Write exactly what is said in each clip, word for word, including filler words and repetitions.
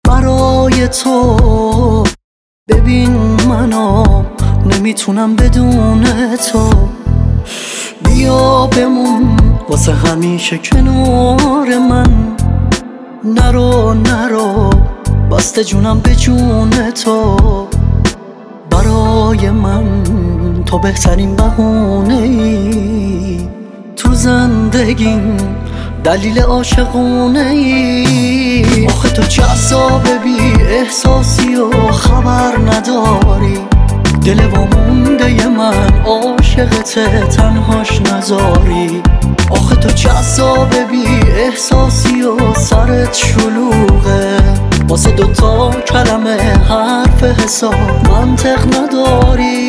برای تو. ببین منو نمیتونم بدون تو. بیا بمون واسه همیشه کنار من. نرو نرو بسته جونم به جون تو. برای من تو بهترین بهونه ای تو زندگیم، دلیل عاشقونه ای. آخه تو جذاب بی احساسی و خبر نداری. دل وامونده من عاشقته تنهاش نذاری. آخه تو جذاب بی احساسی و سرت شلوغه. واسه دوتا کلمه حرف حساب منطق نداری.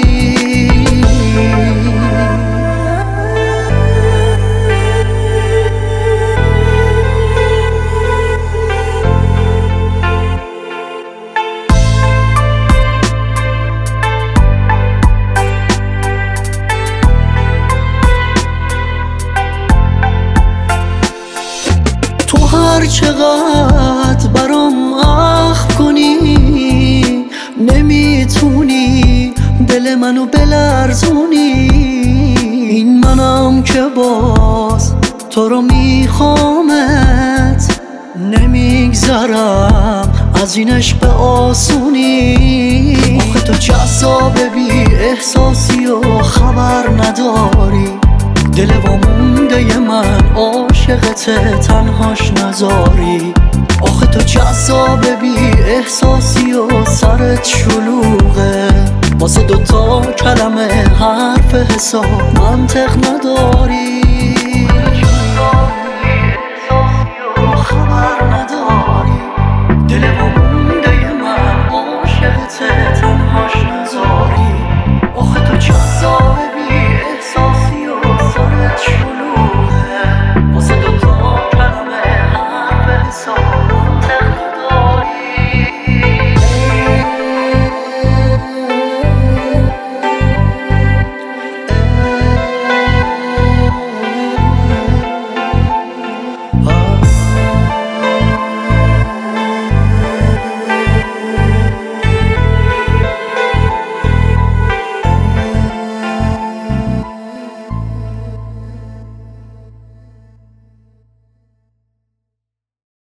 تو هر چقدر برام اخم کنی نمیتونی دل منو بلرزونی. این منم که باز تو رو میخوامت، نمیگذرم از این عشق آسونی. آخه تو جذاب بی احساسی و خبر نداری. دل وامونده من عاشقته تنهاش نذاری. آخه تو جذاب بی احساسی و سرت شلوغه. واسه دوتا کلمه حرف حساب منطق نداری.